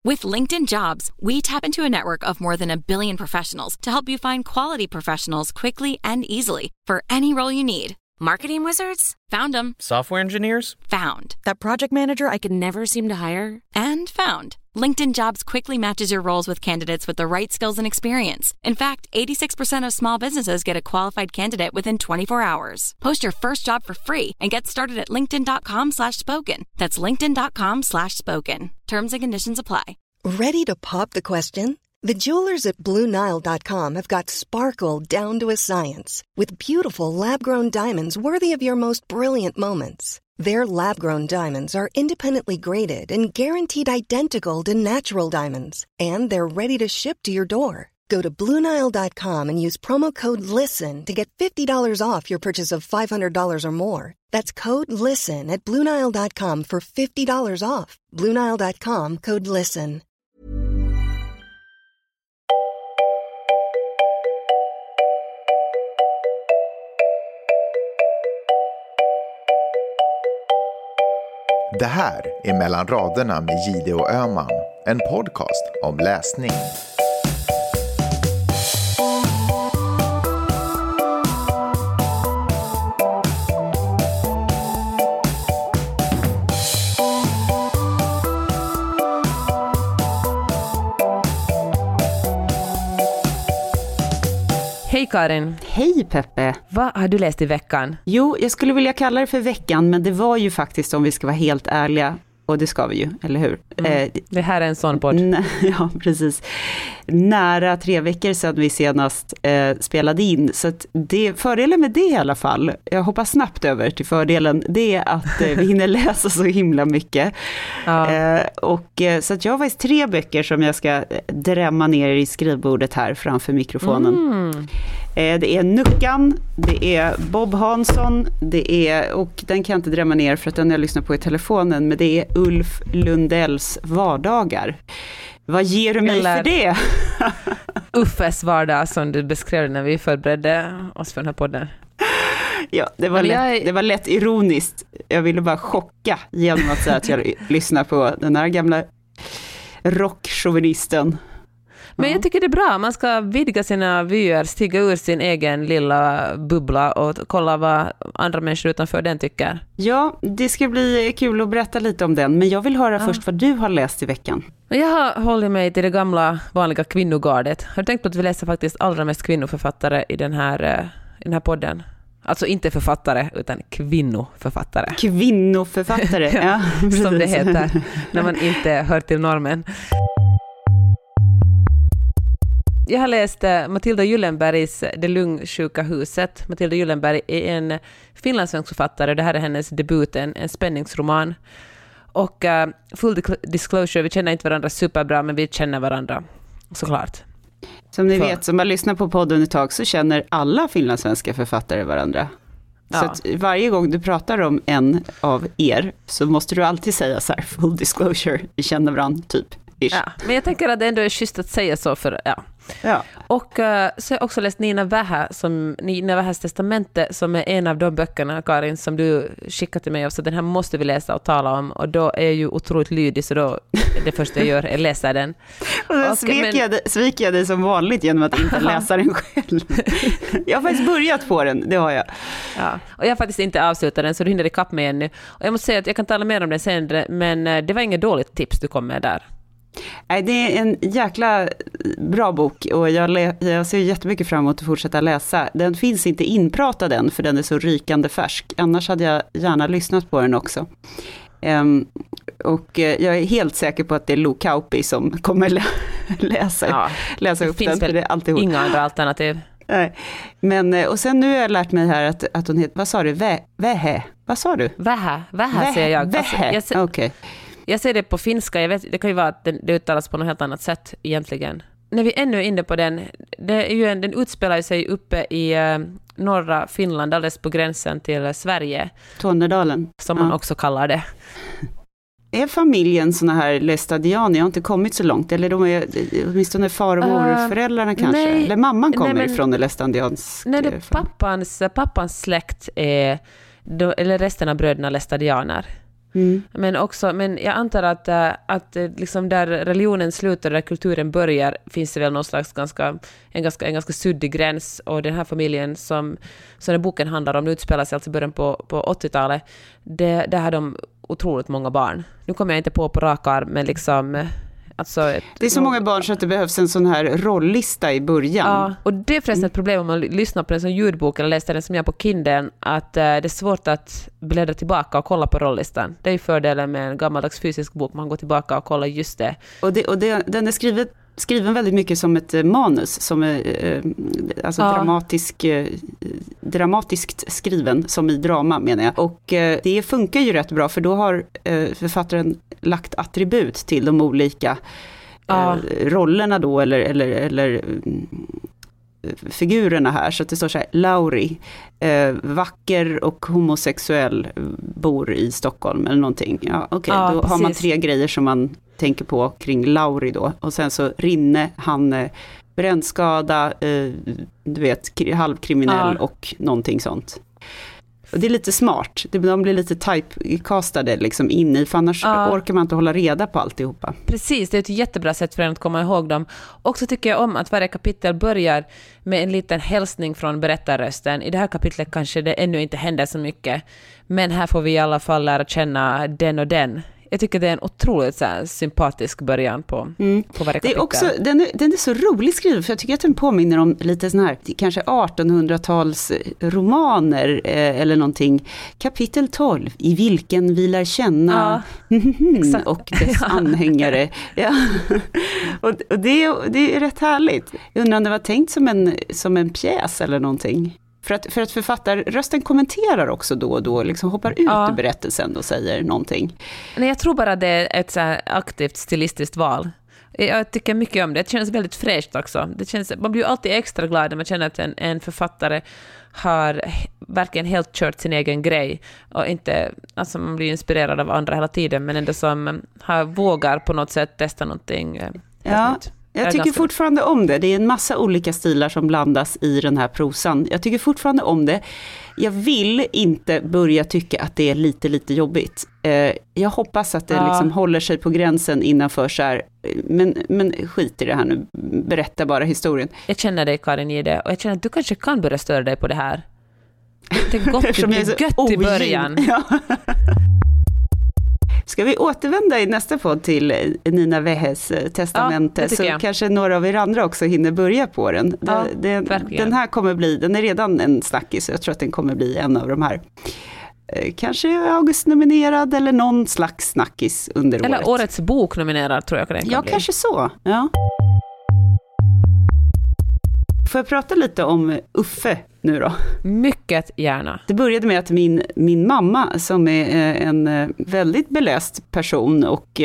With LinkedIn Jobs, we tap into a network of more than 1 billion professionals to help you find quality professionals quickly and easily for any role you need. Marketing wizards? Found them. Software engineers? Found. That project manager I could never seem to hire? And found. LinkedIn Jobs quickly matches your roles with candidates with the right skills and experience. In fact, 86% of small businesses get a qualified candidate within 24 hours. Post your first job for free and get started at linkedin.com/spoken. That's linkedin.com/spoken. Terms and conditions apply. Ready to pop the question? The jewelers at BlueNile.com have got sparkle down to a science with beautiful lab-grown diamonds worthy of your most brilliant moments. Their lab-grown diamonds are independently graded and guaranteed identical to natural diamonds, and they're ready to ship to your door. Go to BlueNile.com and use promo code LISTEN to get $50 off your purchase of $500 or more. That's code LISTEN at BlueNile.com for $50 off. BlueNile.com, code LISTEN. Det här är Mellan raderna med Gide och Öman, en podcast om läsning. Hej Karin. Hej Peppe. Vad har du läst i veckan? Jo, jag skulle vilja kalla det för veckan, men det var ju faktiskt, om vi ska vara helt ärliga, och det ska vi ju, eller hur? Det här är en sån podd. Ja, precis. Nära 3 veckor sedan vi senast spelade in. Så att fördelen med det i alla fall, jag hoppar snabbt över till fördelen, det är att vi hinner läsa så himla mycket. Ja. Så att jag har faktiskt 3 böcker som jag ska drämma ner i skrivbordet här framför mikrofonen. Det är Nuckan, det är Bob Hansson, och den kan jag inte drämma ner för att den jag lyssnar på i telefonen, men det är Ulf Lundells vardagar. Vad ger du mig för det? Uffes vardag som du beskrev när vi förberedde oss för den här podden. Ja, det var lätt ironiskt. Jag ville bara chocka genom att säga att jag lyssnar på den här gamla rockchauvinisten. Men jag tycker det är bra. Man ska vidga sina vyer, stiga ur sin egen lilla bubbla och kolla vad andra människor utanför den tycker. Ja, det ska bli kul att berätta lite om den. Men jag vill höra först vad du har läst i veckan. Jag har hållit mig till det gamla vanliga kvinnogardet. Har du tänkt på att vi läser faktiskt allra mest kvinnoförfattare i den här podden? Alltså inte författare, utan kvinnoförfattare. Kvinnoförfattare, ja. Som det heter, när man inte hör till normen. Jag har läst Matilda Gyllenbergs Det lungsjuka huset. Matilda Gyllenberg är en finlandssvensk författare. Det här är hennes debut, en spänningsroman. Och full disclosure, vi känner inte varandra superbra, men vi känner varandra såklart. Som ni vet, som har lyssnat på podden ett tag, så känner alla finlandssvenska författare varandra. Ja. Så att varje gång du pratar om en av er så måste du alltid säga så här, full disclosure, vi känner varandra typ. Ja, men jag tänker att det ändå är schysst att säga så för ja. Och så har jag också läst Nina Vähäs testamente, som är en av de böckerna, Karin, som du skickade till mig, så den här måste vi läsa och tala om, och då är jag ju otroligt lydig, så då det första jag gör är läsa den. Och då sviker jag dig som vanligt genom att inte läsa den själv. Jag har faktiskt börjat på den, det har jag. Ja, och jag har faktiskt inte avslutat den, så du hinner ikapp med ännu. Och jag måste säga att jag kan tala mer om det senare, men det var inget dåligt tips du kom med där. Nej, det är en jäkla bra bok, och jag ser jättemycket fram emot att fortsätta läsa. Den finns inte inpratad än, för den är så rykande färsk. Annars hade jag gärna lyssnat på den också. Och jag är helt säker på att det är Lo Kauppi som kommer läsa upp den. För det är alltid inga andra alternativ. Nej. Men, och sen nu har jag lärt mig här att hon heter, vad sa du? Vähä? Vad sa du? Vähä säger jag. Vähä, okej. Okay. Jag ser det på finska, jag vet, det kan ju vara att det uttalas på något helt annat sätt egentligen. När vi ännu är inne på den, det är ju den utspelar sig uppe i norra Finland, alldeles på gränsen till Sverige. Tornedalen. Som man också kallar det. Är familjen såna här lästadianer? Jag har inte kommit så långt. Eller de är åtminstone far- och morföräldrarna kanske. Nej, eller mamman kommer ifrån det lästadiansk. Nej, det pappans släkt är, eller resten av bröderna lästadianer. Men jag antar att liksom där religionen slutar, där kulturen börjar, finns det väl någon slags en ganska suddig gräns, och den här familjen som den boken handlar om utspelar sig alltså början på 80-talet. Där har de otroligt många barn. Nu kommer jag inte på rak arm, men liksom... Alltså det är så många barn så att det behövs en sån här rolllista i början. Ja, och det är förresten ett problem om man lyssnar på en sån ljudbok eller läser den som jag på Kindle, att det är svårt att bläddra tillbaka och kolla på rollistan. Det är ju fördelen med en gammaldags fysisk bok, man går tillbaka och kollar just det. Och den är skriven väldigt mycket som ett manus, som är alltså dramatiskt skriven, som i drama menar jag. Och det funkar ju rätt bra, för då har författaren lagt attribut till de olika rollerna då, eller figurerna här, så att det står så här: Lauri, vacker och homosexuell, bor i Stockholm eller någonting. Ja, okej, då precis. Har man 3 grejer som man tänker på kring Lauri då. Och sen så Rinne, han brännskada, du vet, halvkriminell och någonting sånt. Och det är lite smart. De blir lite typecastade liksom in i, för annars orkar man inte hålla reda på alltihopa. Precis, det är ett jättebra sätt för en att komma ihåg dem. Och så tycker jag om att varje kapitel börjar med en liten hälsning från berättarrösten. I det här kapitlet kanske det ännu inte händer så mycket, men här får vi i alla fall lära känna den och den. Jag tycker det är en otroligt så här sympatisk början på varje kapitel. Det är också, den är så roligt skriven, för jag tycker att den påminner om lite sån här, kanske 1800-tals romaner eller någonting. Kapitel 12, i vilken vi lär känna och dess anhängare. Ja. Och det är rätt härligt. Jag undrar om det var tänkt som en pjäs eller någonting. För att författarrösten kommenterar också då och då, liksom hoppar ut ur berättelsen och säger någonting. Nej, jag tror bara det är ett så här aktivt stilistiskt val. Jag tycker mycket om det. Det känns väldigt fräscht också. Man blir ju alltid extra glad när man känner att en författare har verkligen helt kört sin egen grej. Och inte, alltså man blir inspirerad av andra hela tiden, men ändå som vågar på något sätt testa någonting nytt. Jag tycker fortfarande om det. Det är en massa olika stilar som blandas i den här prosan. Jag tycker fortfarande om det. Jag vill inte börja tycka att det är lite jobbigt. Jag hoppas att det liksom håller sig på gränsen innanför så här. Men skit i det här nu. Berätta bara historien. Jag känner dig, Karin, i det. Och jag känner att du kanske kan börja störa dig på det här. Det är gott i början. Ja. Ska vi återvända i nästa podd till Nina Wehes testamente, så kanske några av er andra också hinner börja på den. Den här kommer bli, den är redan en snackis, så jag tror att den kommer bli en av de här. Kanske August-nominerad eller någon slags snackis under året. Eller årets bok nominerad tror jag den kan bli. Ja, kanske så. Ja. Får jag prata lite om Uffe nu då? Mycket gärna. Det började med att min mamma, som är en väldigt beläst person och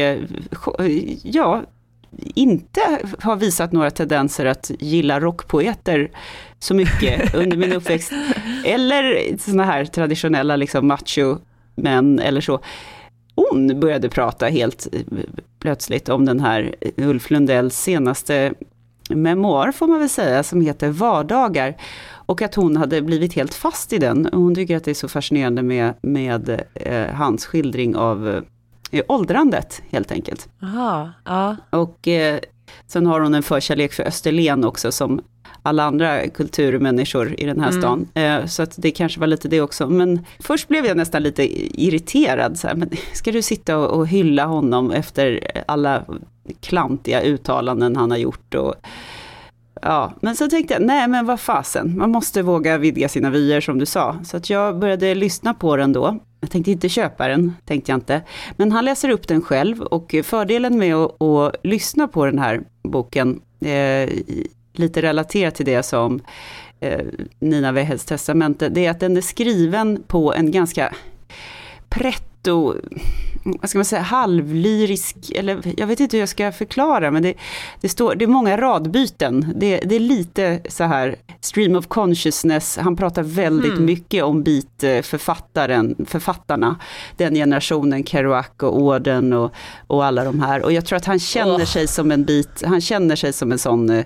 inte har visat några tendenser att gilla rockpoeter så mycket under min uppväxt. Eller såna här traditionella liksom macho-män eller så. Hon började prata helt plötsligt om den här Ulf Lundells senaste memoar, får man väl säga, som heter Vardagar, och att hon hade blivit helt fast i den. Och hon tycker att det är så fascinerande med hans skildring av åldrandet helt enkelt. Aha, ja. Och sen har hon en förkärlek för Österlen också, som alla andra kulturmänniskor i den här stan. Så att det kanske var lite det också. Men först blev jag nästan lite irriterad. Så här, men ska du sitta och hylla honom efter alla klantiga uttalanden han har gjort? Och, ja. Men så tänkte jag, nej men vad fasen. Man måste våga vidga sina vyer, som du sa. Så att jag började lyssna på den då. Jag tänkte inte köpa den, tänkte jag inte. Men han läser upp den själv, och fördelen med att lyssna på den här boken, lite relaterat till det som Nina Wehes testamente, det är att den är skriven på en ganska pretto, vad ska man säga, halvlyrisk, eller jag vet inte hur jag ska förklara, men det är många radbyten. Det är lite så här stream of consciousness. Han pratar väldigt mycket om författarna, den generationen, Kerouac och Auden och alla de här. Och jag tror att han känner sig som en sån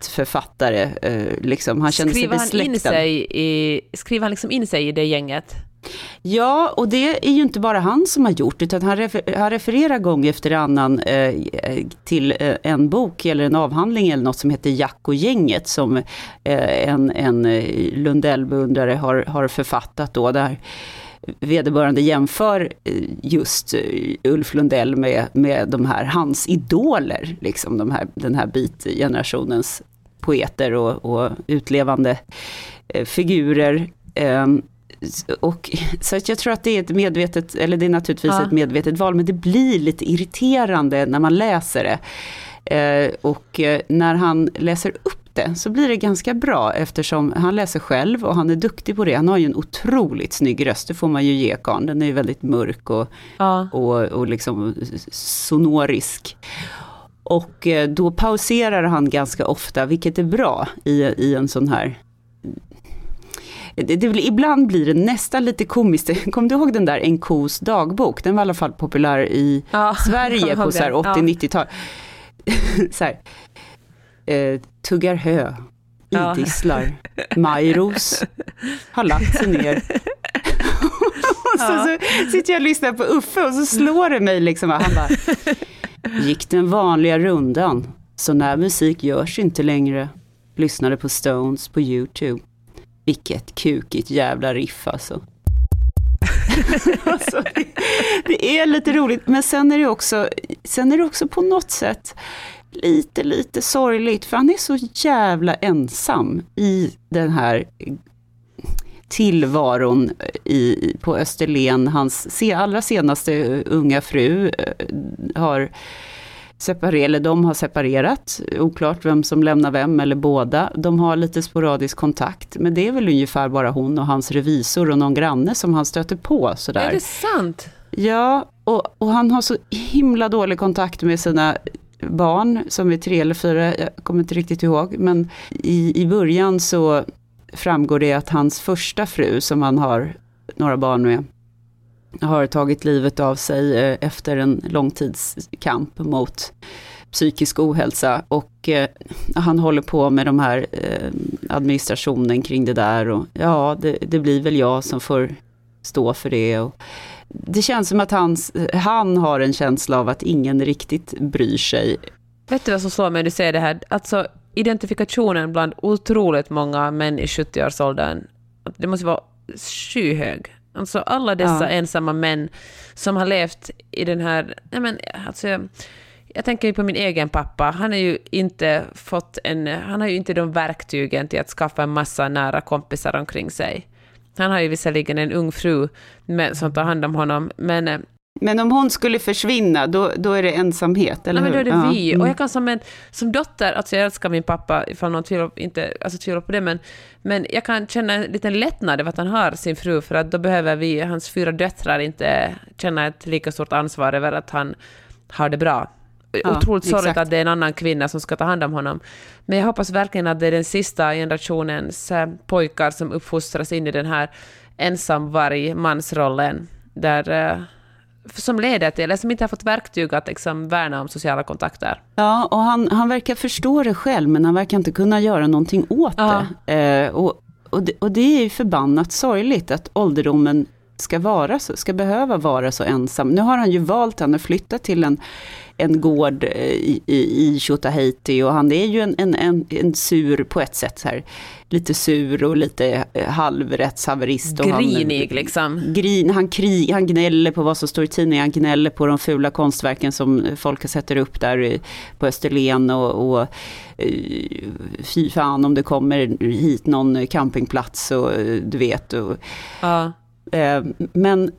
bitförfattare liksom. Han känner sig besläktad. Skriver han liksom in sig i det gänget? Ja, och det är ju inte bara han som har gjort, utan han refererar gång efter annan till en bok eller en avhandling eller något som heter Jack och gänget, som en Lundell-beundrare har författat då, där vederbörande jämför just Ulf Lundell med de här, hans idoler, liksom den här beat-generationens poeter och utlevande figurer. Och så att jag tror att det är ett medvetet, eller det är naturligtvis ett medvetet val, men det blir lite irriterande när man läser det. Och när han läser upp det så blir det ganska bra, eftersom han läser själv och han är duktig på det. Han har ju en otroligt snygg röst, det får man ju ge karln. Den är ju väldigt mörk och liksom sonorisk. Och då pauserar han ganska ofta, vilket är bra i en sån här... Ibland blir det nästan lite komiskt. Kom du ihåg den där En kos dagbok? Den var i alla fall populär i Sverige på så här 80-90-tal. Så här, tuggar hö, idisslar, Majros har lagt sig ner. Och så sitter jag och lyssnar på Uffe och så slår det mig liksom. Han bara, gick den vanliga rundan, så när musik görs inte längre. Lyssnade på Stones på YouTube. Vilket kukigt jävla riff alltså. Alltså det är lite roligt, men sen är det också på något sätt lite sorgligt, för han är så jävla ensam i den här tillvaron på Österlen. Hans allra senaste unga fru har separerat, oklart vem som lämnar vem eller båda. De har lite sporadisk kontakt, men det är väl ungefär bara hon och hans revisor och någon granne som han stöter på sådär. Är det sant? Ja, och han har så himla dålig kontakt med sina barn som är 3 eller 4, jag kommer inte riktigt ihåg, men i början så framgår det att hans första fru, som han har några barn med, har tagit livet av sig efter en långtidskamp mot psykisk ohälsa, och han håller på med de här administrationen kring det där, och det blir väl jag som får stå för det, och det känns som att han har en känsla av att ingen riktigt bryr sig. Vet du vad som slår mig när du säger det här? Alltså identifikationen bland otroligt många män i 70-årsåldern, det måste vara skyhög. Alltså alla dessa ensamma män som har levt i den här... Jag tänker ju på min egen pappa. Han har ju inte han har ju inte de verktygen till att skaffa en massa nära kompisar omkring sig. Han har ju visserligen en ung fru som tar hand om honom, men om hon skulle försvinna, då är det ensamhet, eller hur? Men då är det vi. Och jag kan som dotter, alltså jag älskar min pappa, ifall någon tvivlar på det, men jag kan känna en liten lättnad över att han har sin fru, för att då behöver hans 4 döttrar inte känna ett lika stort ansvar över att han har det bra. Otroligt sorgligt att det är en annan kvinna som ska ta hand om honom. Men jag hoppas verkligen att det är den sista generationens pojkar som uppfostras in i den här ensamvarg-mansrollen, som leder till, eller som inte har fått verktyg att liksom värna om sociala kontakter. Ja, och han verkar förstå det själv, men han verkar inte kunna göra någonting åt det. Och det är ju förbannat sorgligt att ålderdomen ska behöva vara så ensam. Nu har han ju valt att flytta till en gård i Tjotahejti, och han är ju en sur på ett sätt här. Lite sur och lite halvrättshaverist. Grinig liksom. Han gnäller på vad som står i tidningen. Han gnäller på de fula konstverken som folk sätter upp där på Österlen, och fy fan om det kommer hit någon campingplats, och du vet. Men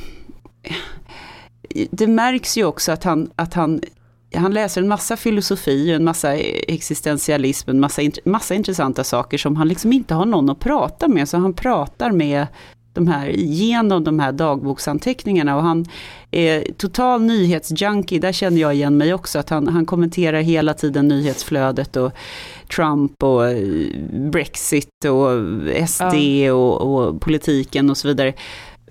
det märks ju också att han läser en massa filosofi, en massa existentialism, en massa intressanta saker som han liksom inte har någon att prata med, så han pratar med genom de här dagboksanteckningarna, och han är total nyhetsjunkie. Där känner jag igen mig också, att han kommenterar hela tiden nyhetsflödet och Trump och Brexit och SD och politiken och så vidare.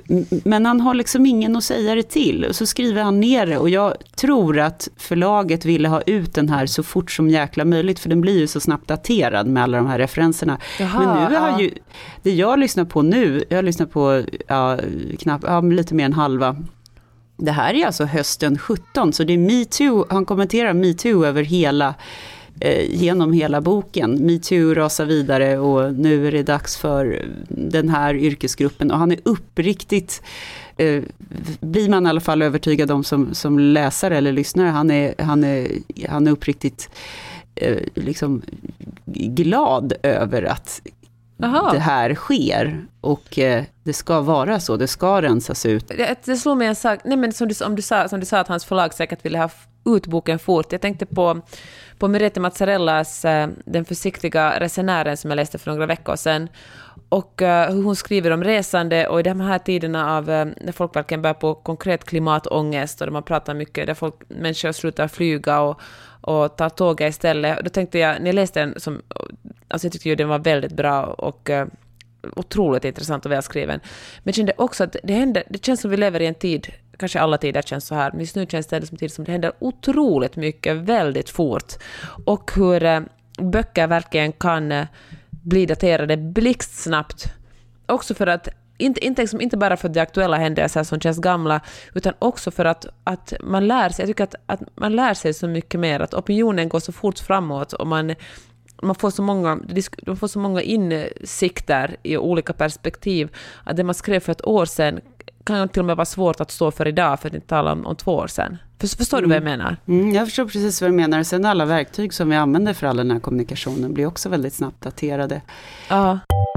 Men han har liksom ingen att säga det till. Och så skriver han ner det. Och jag tror att förlaget ville ha ut den här så fort som jäkla möjligt. För den blir ju så snabbt daterad med alla de här referenserna. Jaha, men nu har ju, det jag lyssnar på nu, jag lyssnar på lite mer än halva. Det här är alltså hösten 17. Så det är MeToo, han kommenterar MeToo över genom hela boken. MeToo rasar vidare och nu är det dags för den här yrkesgruppen. Och han är uppriktigt, blir man i alla fall övertygad om som läsare eller lyssnare, han är uppriktigt liksom glad över att det här sker och det ska vara så, det ska rensas ut. Det slår mig en sak, nej men som du sa att hans förlag säkert ville ha ut boken fort. Jag tänkte på Merete Mazzarellas Den försiktiga resenären som jag läste för några veckor sedan. Och hur hon skriver om resande och i de här tiderna av när folk verkligen börjar på konkret klimatångest och där man pratar mycket, där människor slutar flyga och tar tåget istället. Då tänkte jag, när jag läste den, alltså jag tyckte ju den var väldigt bra och otroligt intressant och välskriven. Men jag kände också att det känns som vi lever i en tid, kanske alla tider känns så här, men just nu känns det som tid som det händer otroligt mycket, väldigt fort. Och hur böcker verkligen kan bli daterade blixtsnabbt. Också för att, inte bara för att det aktuella händelser som känns gamla, utan också för att man lär sig, jag tycker att man lär sig så mycket mer, att opinionen går så fort framåt och man får så många insikter i olika perspektiv att det man skrev för ett år sedan kan till och med vara svårt att stå för idag, för att inte tala om 2 år sedan. Förstår du vad jag menar? Jag förstår precis vad du menar. Sen alla verktyg som vi använder för all den här kommunikationen blir också väldigt snabbt daterade. Ja.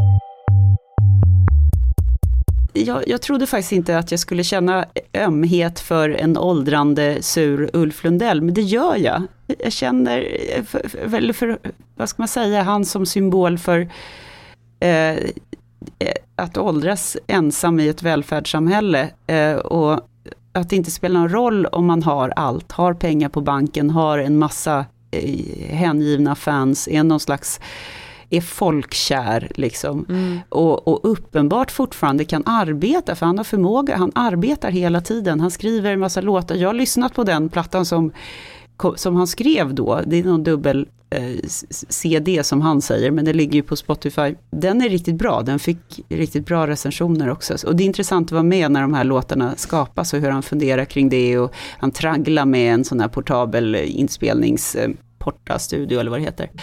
Jag trodde faktiskt inte att jag skulle känna ömhet för en åldrande sur Ulf Lundell, men det gör jag. Jag känner för vad ska man säga, han som symbol för att åldras ensam i ett välfärdssamhälle och att det inte spelar någon roll om man har allt, har pengar på banken, har en massa hängivna fans, är folkkär liksom. Och uppenbart fortfarande kan arbeta, för han har förmåga, han arbetar hela tiden, han skriver en massa låtar. Jag har lyssnat på den plattan som han skrev då, det är någon dubbel CD som han säger, men det ligger ju på Spotify. Den är riktigt bra, den fick riktigt bra recensioner också. Och det är intressant att vara med när de här låtarna skapas och hur han funderar kring det, och han tragglar med en sån här portabel inspelningsportastudio eller vad det heter.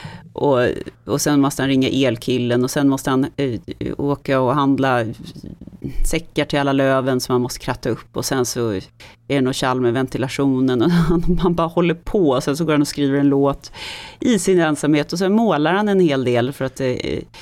Och sen måste han ringa elkillen och sen måste han åka och handla säckar till alla löven som man måste kratta upp, och sen så är det något kall med ventilationen och man bara håller på, och sen så går han och skriver en låt i sin ensamhet, och sen målar han en hel del för att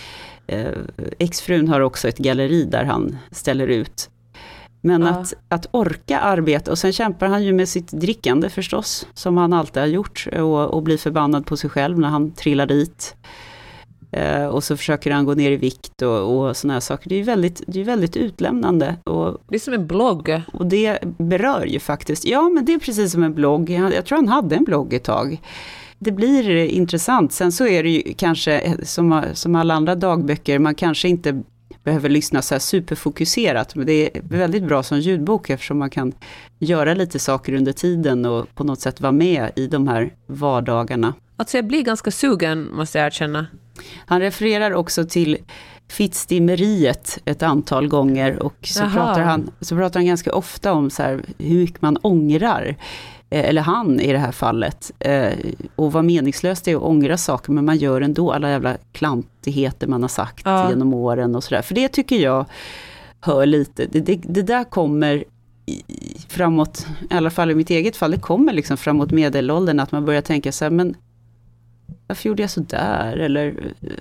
exfrun har också ett galleri där han ställer ut. Men att orka arbeta, och sen kämpar han ju med sitt drickande förstås, som han alltid har gjort, och blir förbannad på sig själv när han trillar dit. Och så försöker han gå ner i vikt och såna här saker. Det är väldigt utlämnande. Och det är som en blogg. Och det berör ju faktiskt. Ja, men det är precis som en blogg. Jag tror han hade en blogg ett tag. Det blir intressant. Sen så är det ju kanske som alla andra dagböcker, man kanske inte behöver lyssna så här superfokuserat, men det är väldigt bra som ljudbok, eftersom man kan göra lite saker under tiden och på något sätt vara med i de här vardagarna. Alltså jag blir ganska sugen, måste jag erkänna. Han refererar också till fittstimmeriet ett antal gånger, och så pratar han ganska ofta om så här, hur mycket man ångrar, eller han i det här fallet, och vad meningslöst det är att ångra saker, men man gör ändå alla jävla klantigheter man har sagt genom åren och sådär. För det tycker jag hör lite, det där kommer framåt, i alla fall i mitt eget fall, det kommer liksom framåt medelåldern, att man börjar tänka så här, men varför gjorde jag så där? Eller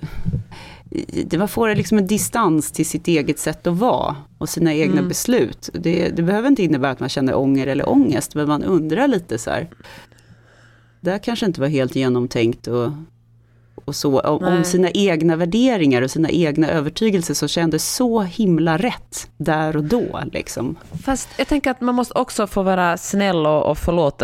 man får liksom en distans till sitt eget sätt att vara och sina egna beslut. Det behöver inte innebära att man känner ånger eller ångest, men man undrar lite så här. Det här kanske inte var helt genomtänkt och så. Om sina egna värderingar och sina egna övertygelser som kändes så himla rätt där och då. Liksom. Fast jag tänker att man måste också få vara snäll och förlåta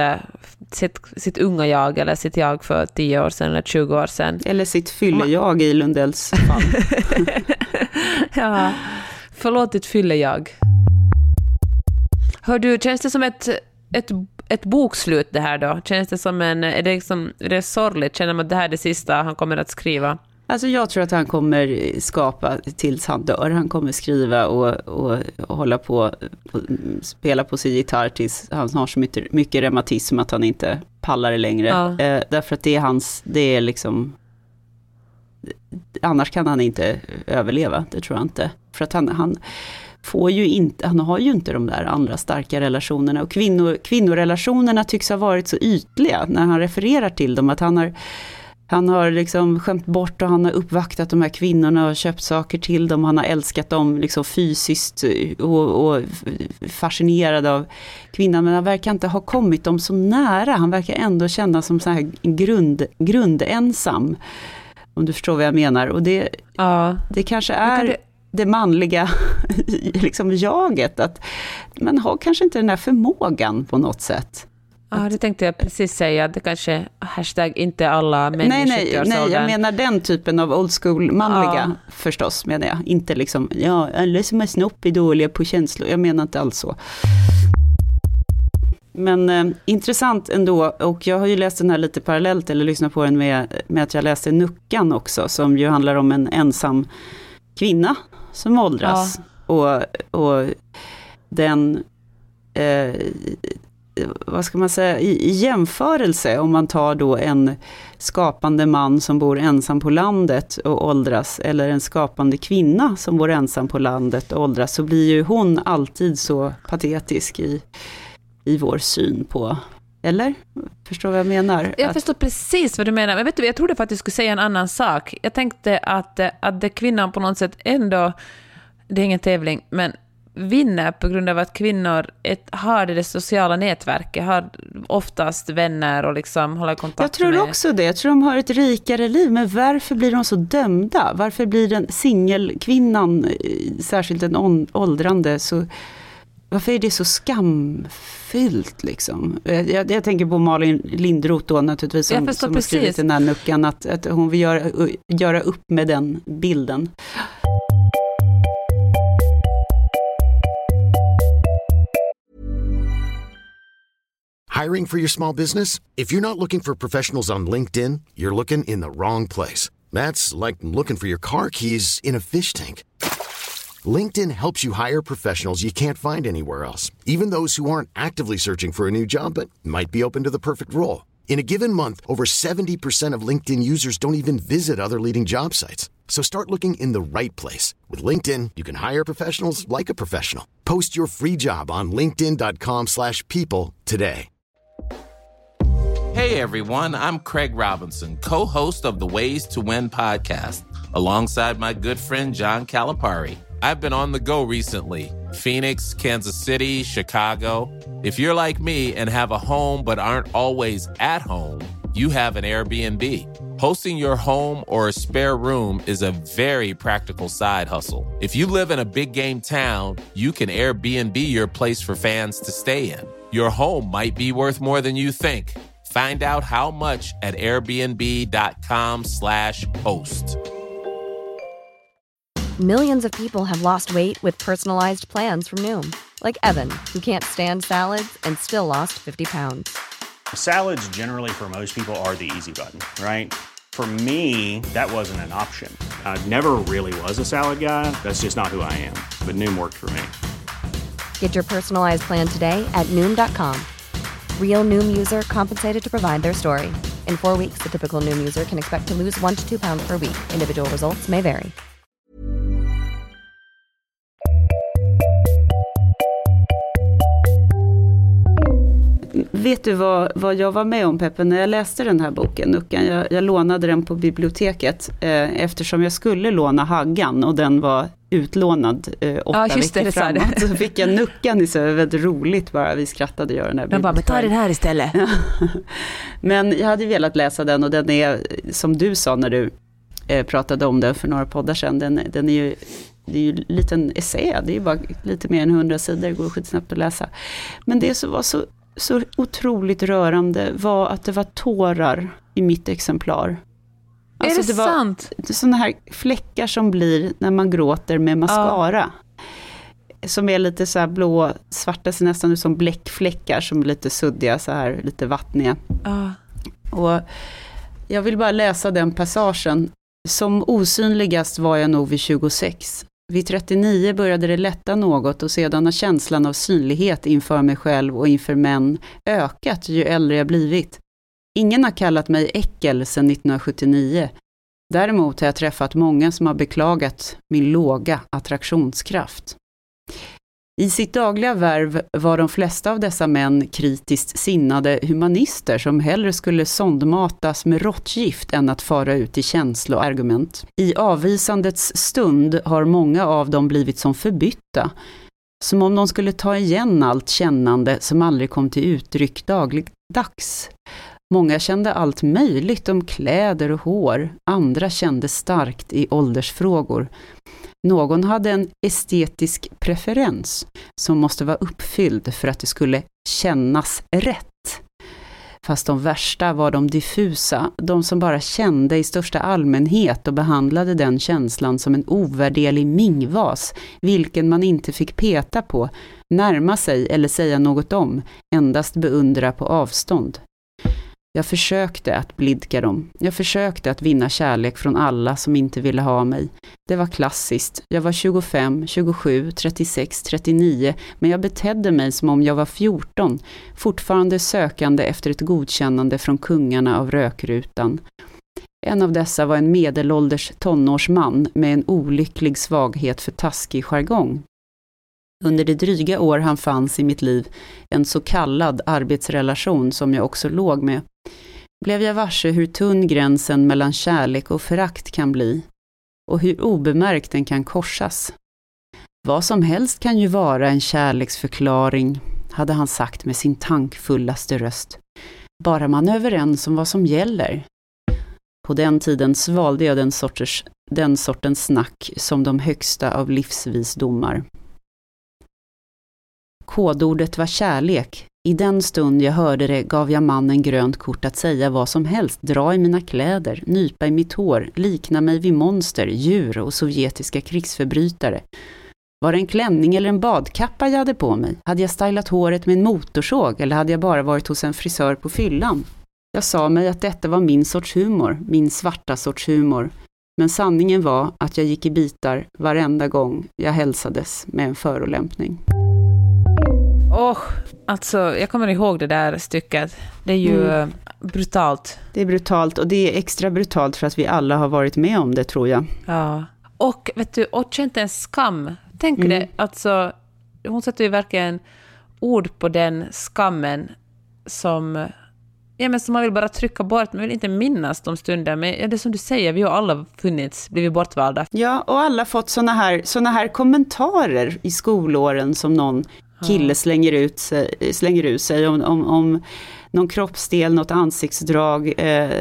sitt unga jag, eller sitt jag för 10 år sedan eller 20 år sedan. Eller sitt fylle-jag i Lundells fall. Ja, Förlåt, fyller jag. Hör du, känns det som ett bokslut det här då? Känns det som är det sorgligt? Känner man att det här är det sista han kommer att skriva? Alltså jag tror att han kommer skapa tills han dör. Han kommer skriva och hålla på spela på sin gitarr tills han har så mycket reumatism att han inte pallar det längre. Ja. Därför att det är liksom... Annars kan han inte överleva, det tror jag inte. För att han har ju inte de där andra starka relationerna. Och kvinnorelationerna tycks ha varit så ytliga när han refererar till dem. Att han har liksom skämt bort och han har uppvaktat de här kvinnorna och köpt saker till dem. Han har älskat dem liksom fysiskt och fascinerad av kvinnan. Men han verkar inte ha kommit dem så nära. Han verkar ändå känna som så här grundensam. Om du förstår vad jag menar. Och det kanske är det manliga liksom jaget. Att man har kanske inte den här förmågan på något sätt. Ja, det tänkte jag precis säga. Det kanske inte alla män. Nej, jag menar den typen av old school manliga förstås menar jag. Inte liksom, alla som är snopp är dåliga på känslor. Jag menar inte alls så. Men intressant ändå, och jag har ju läst den här lite parallellt eller lyssnat på den med att jag läste Nuckan också, som ju handlar om en ensam kvinna som åldras. Och den vad ska man säga, i jämförelse om man tar då en skapande man som bor ensam på landet och åldras, eller en skapande kvinna som bor ensam på landet och åldras, så blir ju hon alltid så patetisk i vår syn på, eller? Förstår vad jag menar? Jag förstår precis vad du menar, men vet du, jag trodde faktiskt skulle säga en annan sak. Jag tänkte att det kvinnan på något sätt ändå, det är ingen tävling, men vinner på grund av att kvinnor har det sociala nätverket, har oftast vänner och liksom håller kontakt med. Jag tror också det. Jag tror de har ett rikare liv, men varför blir de så dömda? Varför blir den singelkvinnan, särskilt den åldrande, så... Varför är det så skamfyllt liksom? Jag tänker på Malin Lindroth då naturligtvis, som har skrivit den här Nuckan, att hon vill göra upp med den bilden. Hiring for your small business? If you're not looking for professionals on LinkedIn, you're looking in the wrong place. That's like looking for your car keys in a fish tank. LinkedIn helps you hire professionals you can't find anywhere else, even those who aren't actively searching for a new job but might be open to the perfect role. In a given month, over 70% of LinkedIn users don't even visit other leading job sites. So start looking in the right place. With LinkedIn, you can hire professionals like a professional. Post your free job on linkedin.com/people today. Hey everyone, I'm Craig Robinson, co-host of the Ways to Win podcast, alongside my good friend John Calipari. I've been on the go recently. Phoenix, Kansas City, Chicago. If you're like me and have a home but aren't always at home, you have an Airbnb. Hosting your home or a spare room is a very practical side hustle. If you live in a big game town, you can Airbnb your place for fans to stay in. Your home might be worth more than you think. Find out how much at airbnb.com/host. Millions of people have lost weight with personalized plans from Noom. Like Evan, who can't stand salads and still lost 50 pounds. Salads generally for most people are the easy button, right? For me, that wasn't an option. I never really was a salad guy. That's just not who I am. But Noom worked for me. Get your personalized plan today at Noom.com. Real Noom user compensated to provide their story. In 4 weeks, the typical Noom user can expect to lose 1 to 2 pounds per week. Individual results may vary. Vet du vad jag var med om, Peppe, när jag läste den här boken, Nuckan? Jag lånade den på biblioteket eftersom jag skulle låna Haggan och den var utlånad 8 veckor framåt. Så fick jag Nuckan i sig, väldigt roligt bara, vi skrattade göra den här. Men ta den här istället. Men jag hade velat läsa den, och den är, som du sa när du pratade om den för några poddar sedan, den är ju, det är ju en liten essä, det är ju bara lite mer än 100 sidor, det går skitsnabbt att läsa. Men det som var så otroligt rörande var att det var tårar i mitt exemplar. Alltså, är det sant? Sådana här fläckar som blir när man gråter med mascara. som är lite så här blå, svarta, ser nästan ut som bläckfläckar som är lite suddiga, så här lite vattniga. Och jag vill bara läsa den passagen. Som osynligast var jag nog vid 26. Vid 39 började det lätta något och sedan har känslan av synlighet inför mig själv och inför män ökat ju äldre jag blivit. Ingen har kallat mig äckel sedan 1979. Däremot har jag träffat många som har beklagat min låga attraktionskraft. I sitt dagliga värv var de flesta av dessa män kritiskt sinnade humanister som hellre skulle sondmatas med råttgift än att fara ut i känsloargument. I avvisandets stund har många av dem blivit som förbytta, som om de skulle ta igen allt kännande som aldrig kom till uttryck dagligdags. Många kände allt möjligt om kläder och hår, andra kände starkt i åldersfrågor. Någon hade en estetisk preferens som måste vara uppfylld för att det skulle kännas rätt. Fast de värsta var de diffusa, de som bara kände i största allmänhet och behandlade den känslan som en ovärderlig mingvas, vilken man inte fick peta på, närma sig eller säga något om, endast beundra på avstånd. Jag försökte att blidka dem. Jag försökte att vinna kärlek från alla som inte ville ha mig. Det var klassiskt. Jag var 25, 27, 36, 39, men jag betedde mig som om jag var 14, fortfarande sökande efter ett godkännande från kungarna av rökrutan. En av dessa var en medelålders tonårsman med en olycklig svaghet för taskig jargong. Under det dryga år han fanns i mitt liv, en så kallad arbetsrelation som jag också låg med, blev jag varse hur tunn gränsen mellan kärlek och förakt kan bli och hur obemärkt den kan korsas. Vad som helst kan ju vara en kärleksförklaring, hade han sagt med sin tankfullaste röst. Bara man är överens om vad som gäller. På den tiden svalde jag den sortens snack som de högsta av livsvisdomar. Kodordet var kärlek. I den stund jag hörde det gav jag mannen grönt kort att säga vad som helst, dra i mina kläder, nypa i mitt hår, likna mig vid monster, djur och sovjetiska krigsförbrytare. Var det en klänning eller en badkappa jag hade på mig? Hade jag stylat håret med en motorsåg eller hade jag bara varit hos en frisör på fyllan? Jag sa mig att detta var min sorts humor, min svarta sorts humor. Men sanningen var att jag gick i bitar varenda gång jag hälsades med en förolämpning. Alltså jag kommer ihåg det där stycket. Det är ju brutalt. Det är brutalt och det är extra brutalt för att vi alla har varit med om det, tror jag. Ja. Och vet du, och känt en skam. Tänk det, alltså hon sätter ju verkligen ord på den skammen som man vill bara trycka bort, man vill inte minnas de stunder. Men det som du säger, vi har alla blivit bortvalda. Ja, och alla fått såna här kommentarer i skolåren som någon kille slänger ut sig om någon kroppsdel, något ansiktsdrag,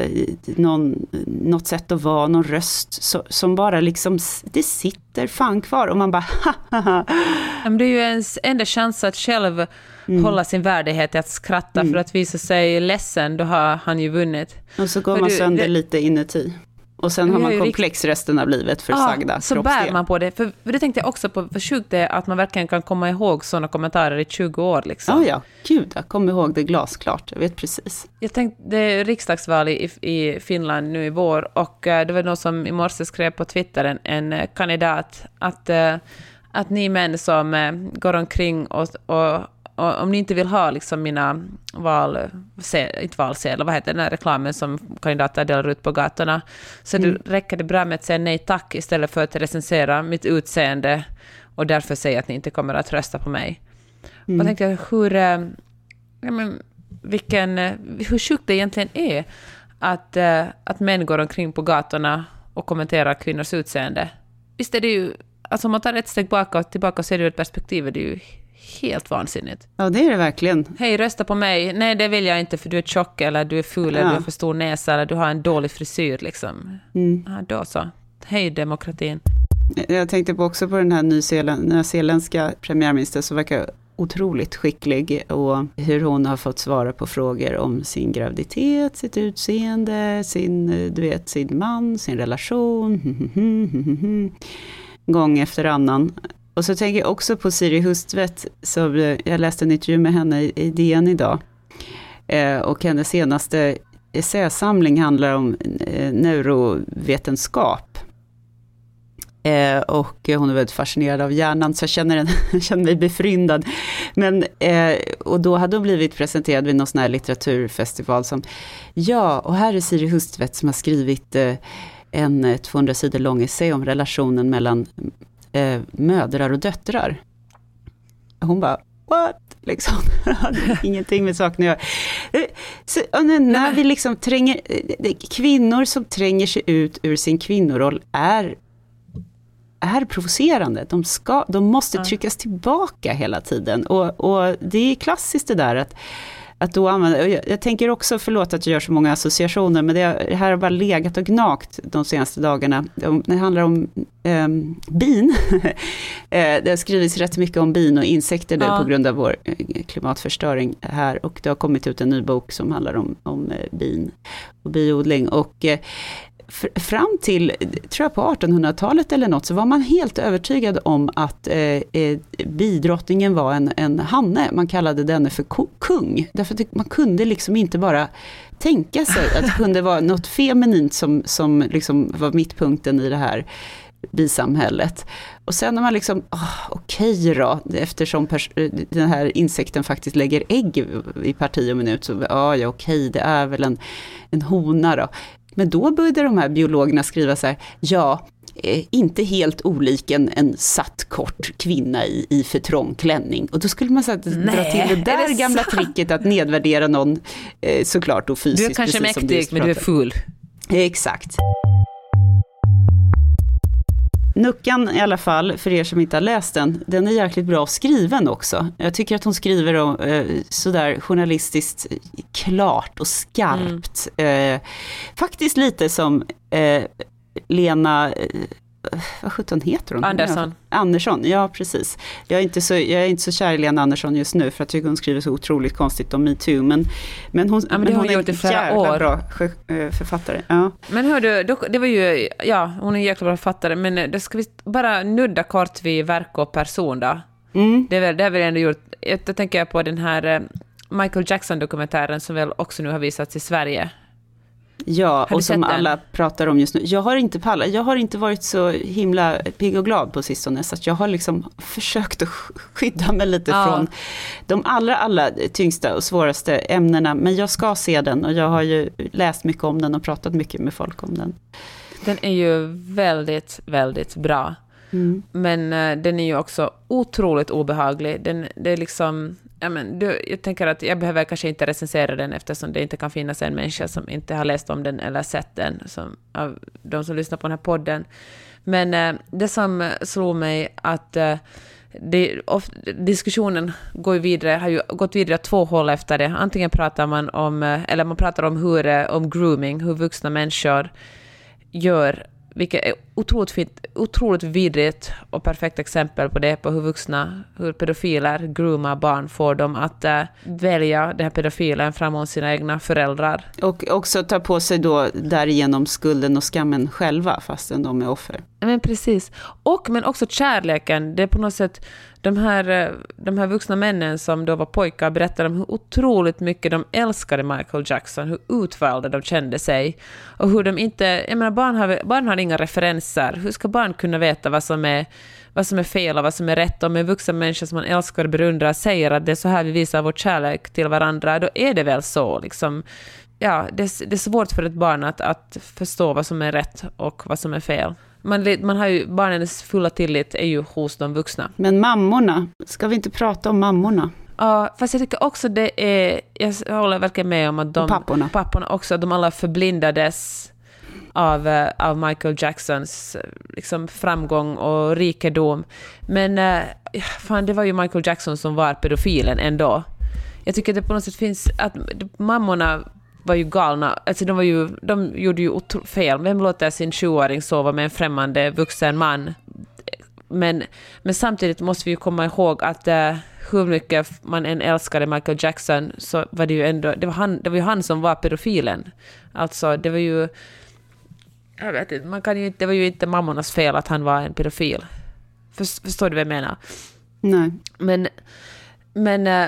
något sätt att vara, någon röst som bara liksom, det sitter fan kvar och man bara Men det är ju ens enda chans att själv hålla sin värdighet, att skratta för att visa sig ledsen, då har han ju vunnit. Och så går man sönder lite inuti. Och sen har man komplex resten av livet för sagda så kroppsdel. bär man på det. För det tänkte jag också på, för sjukt det att man verkligen kan komma ihåg sådana kommentarer i 20 år. Liksom. Ja, gud, jag kommer ihåg det glasklart. Jag vet precis. Jag tänkte, det är riksdagsval i Finland nu i vår. Och det var någon som i morse skrev på Twitter, en kandidat, att ni män som går omkring och om ni inte vill ha liksom mina valsedlar, vad heter den här reklamen som kandidater delar ut på gatorna, så det räcker det bra med att säga nej tack istället för att recensera mitt utseende och därför säga att ni inte kommer att rösta på mig. Och tänkte jag hur sjukt det egentligen är att män går omkring på gatorna och kommenterar kvinnors utseende. Visst är det ju, alltså om man tar ett steg tillbaka och ser det ur ett perspektiv, det är ju helt vansinnigt. Ja, det är det verkligen. Hej, rösta på mig. Nej, det vill jag inte för du är tjock eller du är ful eller du har för stor näsa eller du har en dålig frisyr liksom. Ja, då så. Hej demokratin. Jag tänkte också på den här nyzeeländska premiärministern som verkar otroligt skicklig och hur hon har fått svara på frågor om sin graviditet, sitt utseende, sin man, sin relation. Gång efter annan. Och så tänker jag också på Siri Hustvedt, som jag läste en intervju med henne i DN idag. Och hennes senaste essäsamling handlar om neurovetenskap. Och hon är väldigt fascinerad av hjärnan, så jag känner mig befryndad. Men, och då hade hon blivit presenterad vid någon sån här litteraturfestival som, ja, och här är Siri Hustvedt som har skrivit en 200 sidor lång essä om relationen mellan mödrar och döttrar. Hon bara, what? Liksom. Ingenting med saken att göra. Så, när vi liksom kvinnor som tränger sig ut ur sin kvinnoroll är provocerande. De måste tryckas tillbaka hela tiden. Och det är klassiskt det där att då använda, jag tänker också, förlåt att jag gör så många associationer, men det här har bara legat och gnagt de senaste dagarna. Det handlar om bin. Det har skrivits rätt mycket om bin och insekter där på grund av vår klimatförstöring här, och det har kommit ut en ny bok som handlar om bin och biodling, och fram till, tror jag, på 1800-talet eller något, så var man helt övertygad om att bidrottningen var en hanne. Man kallade denne för kung. Därför att man kunde liksom inte bara tänka sig att det kunde vara något feminint som liksom var mittpunkten i det här bisamhället. Och sen när man liksom, okej då, eftersom den här insekten faktiskt lägger ägg i parti och minut, så ja, okej, det är väl en hona då. Men då började de här biologerna skriva så här, ja, inte helt olik en satt kort kvinna i för trång klänning. Och då skulle man dra till det där gamla tricket att nedvärdera någon, såklart och fysiskt. Du är kanske mäktig, men du är full. Exakt. Nuckan i alla fall, för er som inte har läst den är jäkligt bra skriven också. Jag tycker att hon skriver sådär journalistiskt klart och skarpt. Faktiskt lite som Lena, vad sjutton heter hon? Andersson, ja precis. Jag är inte så kär i Lena Andersson just nu, för jag tycker hon skriver så otroligt konstigt om MeToo, men hon är en jävla bra författare. Ja. Men hördu, det var ju, ja, hon är en jäkla bra författare, men det ska vi bara nudda kort vid verk och person då. Det har vi ändå gjort. Jag tänker på den här Michael Jackson-dokumentären som väl också nu har visats i Sverige. Ja, och som alla pratar om just nu. Jag har inte varit så himla pigg och glad på sistone, så att jag har liksom försökt att skydda mig lite från de allra tyngsta och svåraste ämnena, men jag ska se den, och jag har ju läst mycket om den och pratat mycket med folk om den. Den är ju väldigt, väldigt bra. Men den är ju också otroligt obehaglig. Det är liksom, jag tänker att jag behöver kanske inte recensera den, eftersom det inte kan finnas en människa som inte har läst om den eller sett den, som av de som lyssnar på den här podden. Men det som slog mig att diskussionen har ju gått vidare två håll efter det. Antingen pratar man om om grooming, hur vuxna människor gör, vilket är otroligt vidrigt och perfekt exempel på det, på hur pedofiler groomar barn, får dem att välja den här pedofilen framom sina egna föräldrar. Och också ta på sig då därigenom skulden och skammen själva, fastän de är offer. Men precis. Men också kärleken, det är på något sätt de här vuxna männen som då var pojkar berättade om hur otroligt mycket de älskade Michael Jackson, hur utvalda de kände sig, och hur de inte, barn har inga referenser. Hur ska barn kunna veta vad som är fel och vad som är rätt? Om en vuxen människa som man älskar och beundrar säger att det är så här vi visar vår kärlek till varandra, då är det väl så liksom. Ja, det är svårt för ett barn att förstå vad som är rätt och vad som är fel. Man har ju, barnens fulla tillit är ju hos de vuxna. Men mammorna, ska vi inte prata om mammorna? Ja, fast jag tycker också jag håller verkligen med om att papporna också, de alla förblindades av Michael Jacksons liksom framgång och rikedom. Men det var ju Michael Jackson som var pedofilen ändå. Jag tycker att det på något sätt finns att mammorna var ju galna. Alltså de gjorde ju fel. Vem låter sin 20-åring sova med en främmande vuxen man? Men samtidigt måste vi ju komma ihåg att hur mycket man än älskade Michael Jackson, så var det ju ändå, det var ju han som var pedofilen. Alltså det var ju, jag vet inte, det var ju inte mammornas fel att han var en pedofil. Förstår du vad jag menar? Nej. Men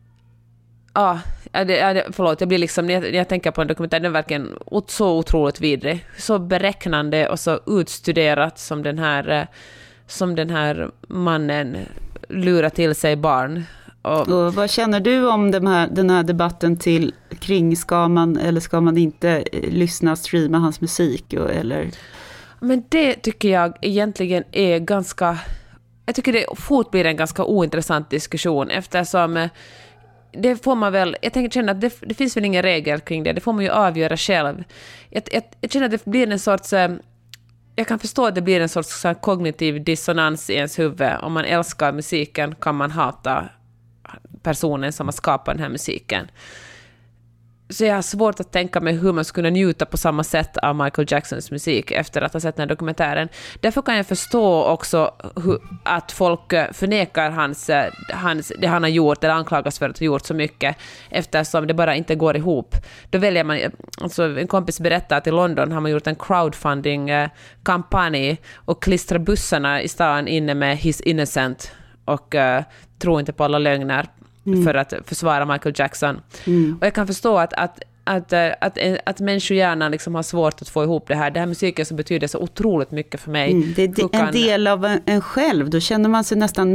förlåt, jag blir liksom, när jag tänker på en dokumentär, den är verkligen så otroligt vidrig, så beräknande och så utstuderat som den här mannen lurar till sig barn. Och vad känner du om den här debatten kring ska man inte lyssna och streama hans musik eller? Men det tycker jag egentligen är ganska, jag tycker det fort blir en ganska ointressant diskussion, eftersom det får man väl, jag känner att det finns väl ingen regel kring det får man ju avgöra själv. Jag känner att det blir en sorts, jag kan förstå att det blir en sorts kognitiv dissonans i ens huvud. Om man älskar musiken kan man hata personen som har skapat den här musiken. Så jag har svårt att tänka mig hur man skulle njuta på samma sätt av Michael Jacksons musik efter att ha sett den här dokumentären. Därför kan jag förstå också att folk förnekar det han har gjort eller anklagas för att ha gjort så mycket, eftersom det bara inte går ihop. Då väljer man, alltså en kompis berättade att i London har man gjort en crowdfunding-kampanj och klistrar bussarna i stan inne med He's Innocent och tror inte på alla lögner för att försvara Michael Jackson. Och jag kan förstå att människohjärnan liksom har svårt att få ihop det här musiken som betyder så otroligt mycket för mig. Det är en del av en själv, då känner man sig nästan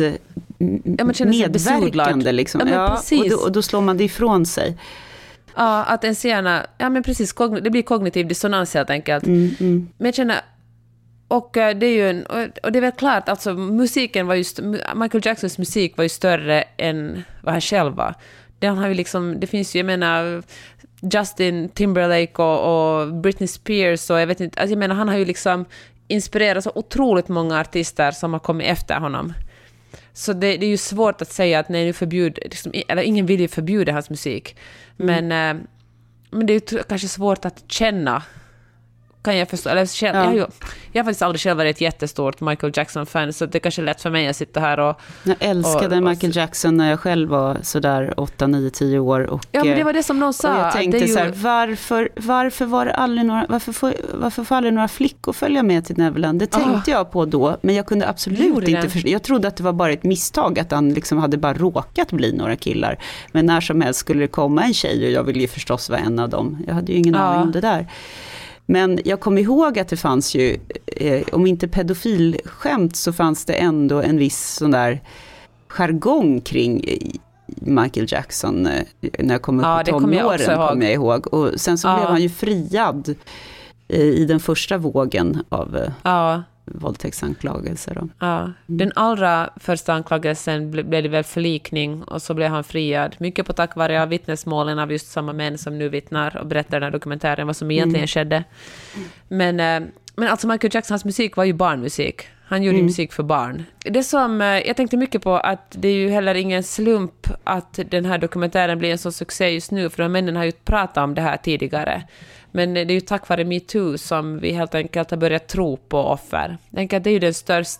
medverkande liksom. Och då slår man det ifrån sig. Ja, att en hjärna, precis, det blir kognitiv dissonans helt enkelt. Men jag känner, och det är ju och det är väl klart, alltså musiken var just, Michael Jacksons musik var ju större än vad han själv var. Den har ju liksom, det finns ju, jag menar, Justin Timberlake och Britney Spears och jag vet inte, alltså jag menar, han har ju liksom inspirerat så otroligt många artister som har kommit efter honom. Så det är ju svårt att säga att nej, nu förbjuder, liksom, eller ingen vill ju förbjuda hans musik. Men det är ju kanske svårt att känna. Kan jag förstå, eller jag har faktiskt aldrig själv varit ett jättestort Michael Jackson-fan, så det är kanske lätt för mig att sitta här och... Jag älskade Michael Jackson när jag själv var sådär 8, 9, 10 år. Och, men det var det som någon sa. Och jag tänkte så här, varför var det aldrig varför får aldrig några flickor följa med till Neverland? Det tänkte jag på då, men jag kunde absolut inte förstå. Jag trodde att det var bara ett misstag, att han liksom hade bara råkat bli några killar. Men när som helst skulle det komma en tjej, och jag ville ju förstås vara en av dem. Jag hade ju ingen aning om det där. Men jag kommer ihåg att det fanns ju, om inte pedofilskämt, så fanns det ändå en viss sån där jargong kring Michael Jackson när jag kom upp i tonåren, kommer jag ihåg. Och sen så blev han ju friad i den första vågen av våldtäktsanklagelser. Den allra första anklagelsen blev det väl förlikning, och så blev han friad. Mycket på tack vare vittnesmålen av just samma män som nu vittnar och berättar den här dokumentären vad som egentligen skedde. Men alltså Michael Jacksons musik var ju barnmusik. Han gjorde musik för barn. Det som jag tänkte mycket på, att det är ju heller ingen slump att den här dokumentären blir en sån succé just nu, för de männen har ju pratat om det här tidigare. Men det är ju tack vare MeToo som vi helt enkelt har börjat tro på offer. Jag tänker att det är ju den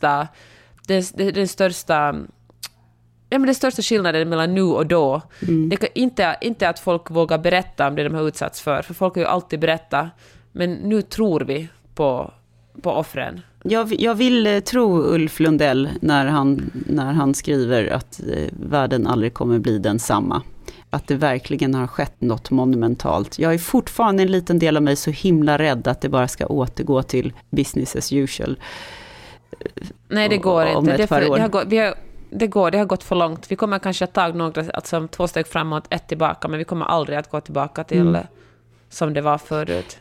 största skillnaden mellan nu och då. Det är inte att folk vågar berätta om det de har utsatts för folk har ju alltid berättat. Men nu tror vi på offren. Jag vill tro Ulf Lundell när han skriver att världen aldrig kommer bli densamma. Att det verkligen har skett något monumentalt. Jag är fortfarande, en liten del av mig, så himla rädd att det bara ska återgå till business as usual. Nej, det går inte. Det har gått för långt. Vi kommer kanske att ta några, alltså 2 steg framåt, 1 tillbaka, men vi kommer aldrig att gå tillbaka till som det var förut.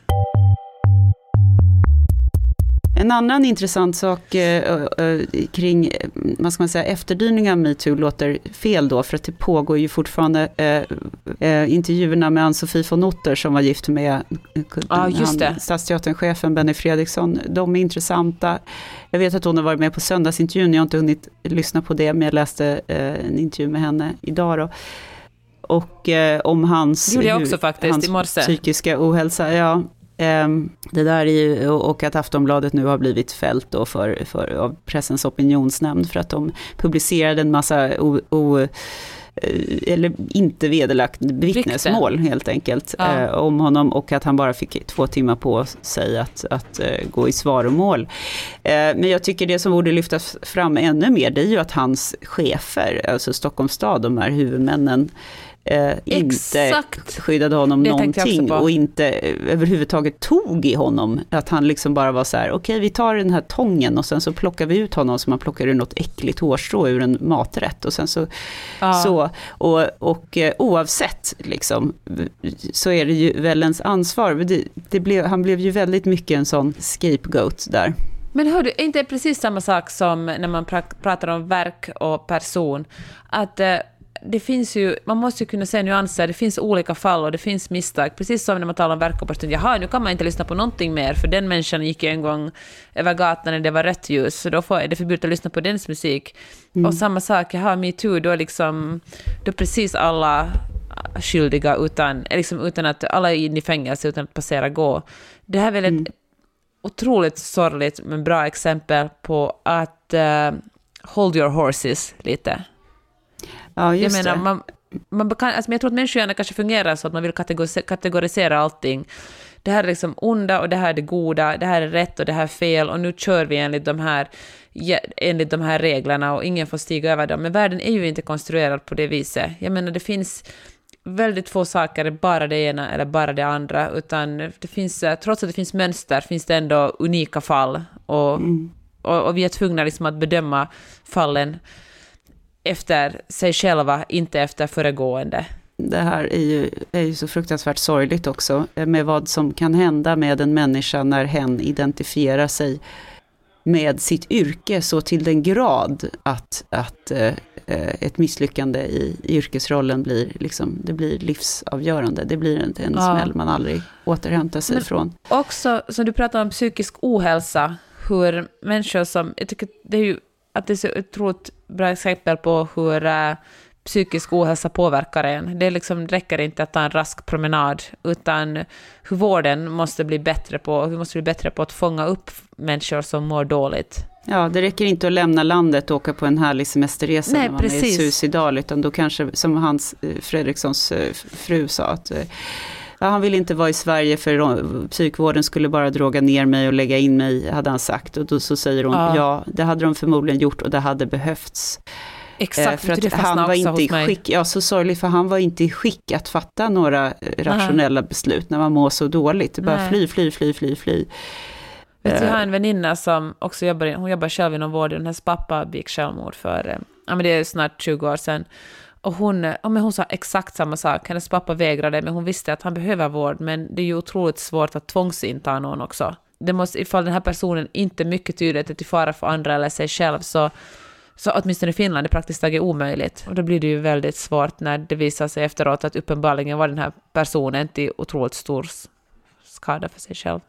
En annan intressant sak kring, vad ska man säga, efterdyningar av MeToo låter fel då, för att det pågår ju fortfarande intervjuerna med Ann-Sofie von Otter som var gift med Stadsteatern-chefen Benny Fredriksson. De är intressanta. Jag vet att hon har varit med på söndagsintervjun, jag har inte hunnit lyssna på det, men jag läste en intervju med henne idag då. Och om hans psykiska ohälsa, det där är ju, och att Aftonbladet nu har blivit fällt då av Pressens opinionsnämnd för att de publicerade en massa eller inte vederlagt vittnesmål helt enkelt om honom, och att han bara fick 2 timmar på sig att gå i svaromål. Men jag tycker det som borde lyftas fram ännu mer, det är ju att hans chefer, alltså Stockholms stad, de här huvudmännen, inte skyddade honom någonting och inte överhuvudtaget tog i honom. Att han liksom bara var så här: okej, vi tar den här tången och sen så plockar vi ut honom som man plockar ur något äckligt hårstrå ur en maträtt, och sen så oavsett liksom, så är det ju väl ens ansvar. Han blev ju väldigt mycket en sån scapegoat där. Men hör du, är inte precis samma sak som när man pratar om verk och person, att det finns ju, man måste ju kunna se nyanser, det finns olika fall och det finns misstag, precis som när man talar om verk och person. Jaha, nu kan man inte lyssna på någonting mer, för den människan gick ju en gång över gatan när det var rött ljus, så då är det förbjudet att lyssna på dens musik. Och samma sak, jaha, MeToo, då precis alla skyldiga utan att alla är in i fängelse utan att passera gå. Det här är väl ett otroligt sorgligt men bra exempel på att hold your horses lite. Ja, just jag menar, men jag tror att människor kanske fungerar så att man vill kategorisera allting. Det här är liksom onda och det här är det goda, det här är rätt och det här är fel, och nu kör vi enligt de här reglerna och ingen får stiga över dem. Men världen är ju inte konstruerad på det viset. Jag menar, det finns väldigt få saker, bara det ena eller bara det andra, utan det finns, trots att det finns mönster, finns det ändå unika fall, och vi är tvungna liksom att bedöma fallen efter sig själva, inte efter föregående. Det här är ju så fruktansvärt sorgligt också, med vad som kan hända med en människa när hen identifierar sig med sitt yrke så till den grad att ett misslyckande i yrkesrollen blir livsavgörande. Det blir en smäll man aldrig återhämtar sig från. Också, som du pratar om psykisk ohälsa, hur människor som, jag tycker det är ju att det är så otroligt bra exempel på hur psykisk ohälsa påverkar en. Det räcker inte att ta en rask promenad, utan hur vården måste bli bättre på. Vi måste bli bättre på att fånga upp människor som mår dåligt. Ja, det räcker inte att lämna landet och åka på en härlig semesterresa när man är suicidal, utan då kanske, som Hans Fredrikssons fru sa, att han vill inte vara i Sverige för psykvården skulle bara droga ner mig och lägga in mig, hade han sagt. Och då så säger hon, ja, det hade de förmodligen gjort och det hade behövts. Exakt, för att han var inte i skick, så sorgligt, för han var inte i skick att fatta några rationella beslut när man mår så dåligt. Det bara fly. Jag har en väninna som också jobbar själv inom vården. Hennes pappa begick självmord för, men det är snart 20 år sedan. Och hon sa exakt samma sak. Hennes pappa vägrade, men hon visste att han behöver vård. Men det är ju otroligt svårt att tvångsinta någon också. Det måste, ifall den här personen inte mycket tydligt är till fara för andra eller sig själv, så åtminstone i Finland är det praktiskt taget omöjligt. Och då blir det ju väldigt svårt när det visar sig efteråt att uppenbarligen var den här personen till otroligt stor skada för sig själv.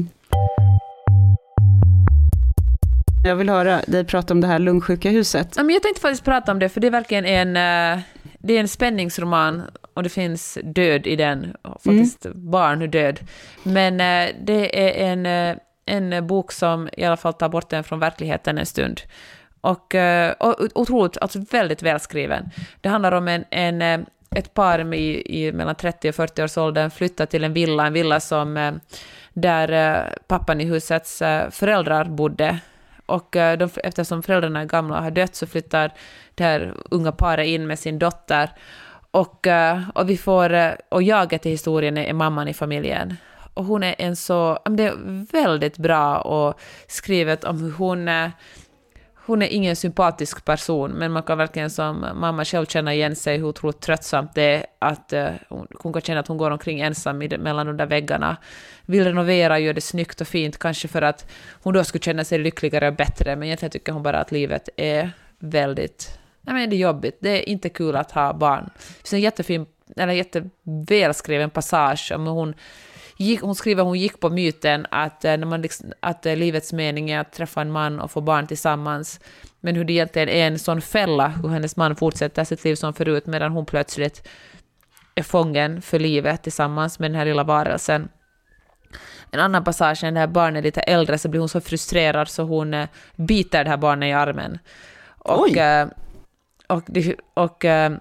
Jag vill höra dig prata om det här Lungsjuka huset. Jag tänkte faktiskt prata om det, för det är verkligen det är en spänningsroman och det finns död i den. Faktiskt barn och död. Men det är en bok som i alla fall tar bort den från verkligheten en stund. Och otroligt, alltså väldigt välskriven. Det handlar om ett par i mellan 30 och 40 års åldern flyttar till en villa som där pappan i husets föräldrar bodde. Och eftersom föräldrarna är gamla och har dött, så flyttar det här unga paret in med sin dotter. Och jaget i historien är mamman i familjen. Och hon är det är väldigt bra och skrivet om hur hon är ingen sympatisk person, men man kan verkligen som mamma själv känna igen sig hur otroligt tröttsamt det är att hon kan känna att hon går omkring ensam mellan de där väggarna. Vill renovera, gör det snyggt och fint, kanske för att hon då skulle känna sig lyckligare och bättre, men egentligen tycker hon bara att livet är väldigt, det är jobbigt. Det är inte kul att ha barn. Det finns en jättevälskriven passage om hon skriver, hon gick på myten att att livets mening är att träffa en man och få barn tillsammans, men hur det egentligen är en sån fälla, hur hennes man fortsätter sitt liv som förut medan hon plötsligt är fången för livet tillsammans med den här lilla varelsen. En annan passage, när det här barnet är lite äldre, så blir hon så frustrerad så hon biter det här barnet i armen.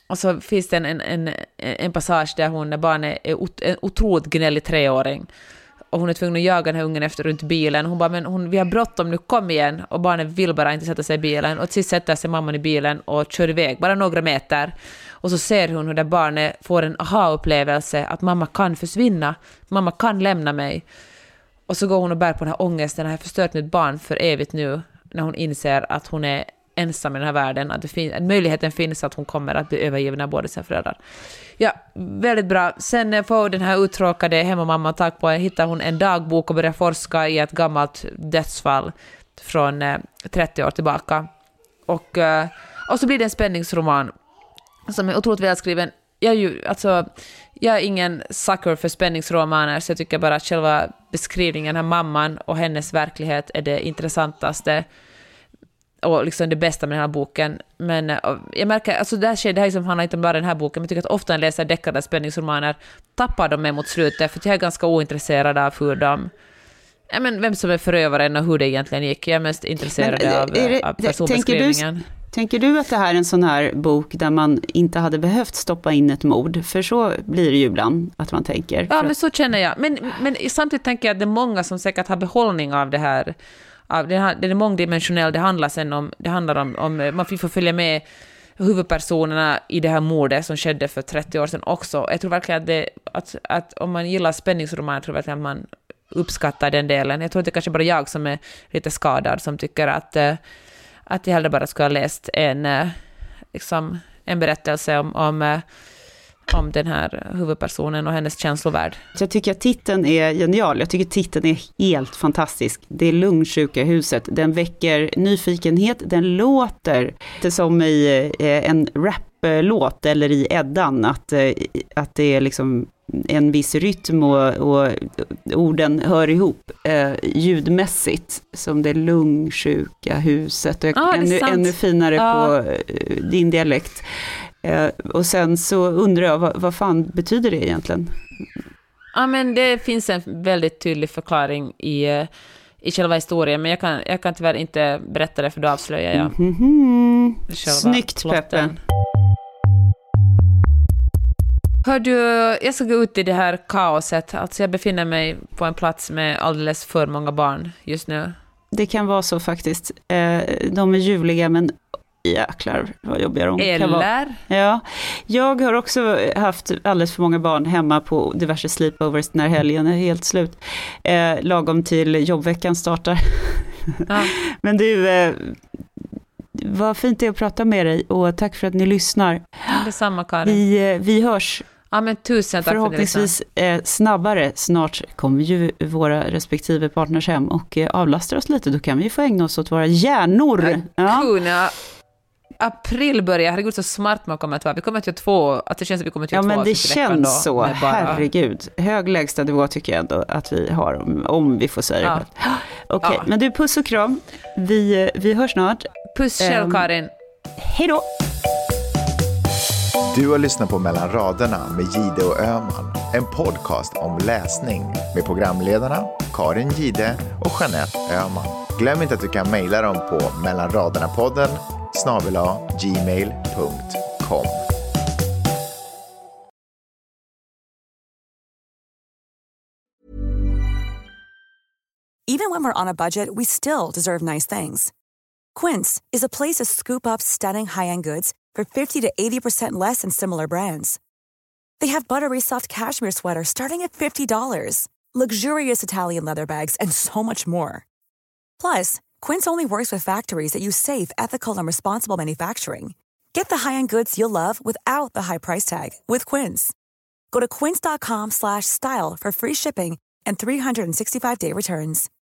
Och så finns det en passage där barnet är en otroligt gnällig 3-åring. Och hon är tvungen att jaga den här ungen efter runt bilen. Hon bara, men vi har bråttom nu, kom igen. Och barnet vill bara inte sätta sig i bilen. Och till sist sätter sig mamman i bilen och kör iväg, bara några meter. Och så ser hon hur det barnet får en aha-upplevelse att mamma kan försvinna. Mamma kan lämna mig. Och så går hon och bär på den här ångesten. Jag har förstört mitt barn för evigt nu. När hon inser att hon är ensam i den här världen. Att möjligheten finns att hon kommer att bli övergiven av båda sina föräldrar. Ja, väldigt bra. Sen får den här uttråkade hemmamamman tag på, hittar hon en dagbok och börjar forska i ett gammalt dödsfall från 30 år tillbaka. Och så blir det en spänningsroman som är otroligt välskriven. Jag är ingen sucker för spänningsromaner, så jag tycker bara att själva beskrivningen av mamman och hennes verklighet är det intressantaste och liksom det bästa med den här boken. Men jag märker, alltså det här som handlar inte bara den här boken, men jag tycker att ofta när jag läser deckade spänningsromaner tappar de mig mot slutet, för jag är ganska ointresserad av hur vem som är förövaren och hur det egentligen gick. Jag är mest intresserad av personbeskrivningen. Tänker du att det här är en sån här bok där man inte hade behövt stoppa in ett mord? För så blir det ju ibland att man tänker. Ja, men så känner jag. Men samtidigt tänker jag att det är många som säkert har behållning av det här. Det är mångdimensionellt, det handlar om man får följa med huvudpersonerna i det här mordet som skedde för 30 år sedan också. Jag tror verkligen att om man gillar spänningsroman, tror jag verkligen att man uppskattar den delen. Jag tror att det kanske bara jag som är lite skadad som tycker att jag hellre bara skulle ha läst en berättelse om den här huvudpersonen och hennes känslovärld. Jag tycker att titeln är genial. Jag tycker att titeln är helt fantastisk. Det är Lungsjukahuset. Den väcker nyfikenhet. Den låter det som i en raplåt eller i Eddan. Att det är liksom en viss rytm och orden hör ihop ljudmässigt, som det Lungsjukahuset. Och ännu finare på din dialekt. Och sen så undrar jag, vad fan betyder det egentligen? Ja, men det finns en väldigt tydlig förklaring i själva historien, men jag kan tyvärr inte berätta det, för då avslöjar jag Snyggt, Peppe. Hör du, jag ska gå ut i det här kaoset. Alltså jag befinner mig på en plats med alldeles för många barn just nu. Det kan vara så faktiskt. De är ljuvliga, men jäklar vad jobbiga de kan vara. Ja, jag har också haft alldeles för många barn hemma på diverse sleepovers när helgen är helt slut. Lagom till jobbveckan startar. Ja. Men du, vad fint det är att prata med dig, och tack för att ni lyssnar. Detsamma, Karin. Vi hörs. Ja, men tusen tack. Förhoppningsvis snabbare. Snart kommer ju våra respektive partners hem och avlastar oss lite. Då kan vi få ägna oss åt våra hjärnor. Ja. April börjar. Herregud, så smart man kommer att vara. Vi kommer till 2. Att det känns att vi kommer till 2. Ja, men det känns så. Herregud. Hög lägsta nivå tycker jag ändå att vi har, om vi får säga det. Okej, men du, puss och kram. Vi hörs snart. Puss själv, Karin. Hej då. Du har lyssnat på Mellan raderna med Gide och Öhman. En podcast om läsning med programledarna Karin Gide och Jeanette Öhman. Glöm inte att du kan mejla dem på mellanraderna-podden@gmail.com. Even when we're on a budget, we still deserve nice things. Quince is a place to scoop up stunning high-end goods for 50 to 80% less than similar brands. They have buttery soft cashmere sweaters starting at $50, luxurious Italian leather bags, and so much more. Plus, Quince only works with factories that use safe, ethical, and responsible manufacturing. Get the high-end goods you'll love without the high price tag with Quince. Go to quince.com/style for free shipping and 365-day returns.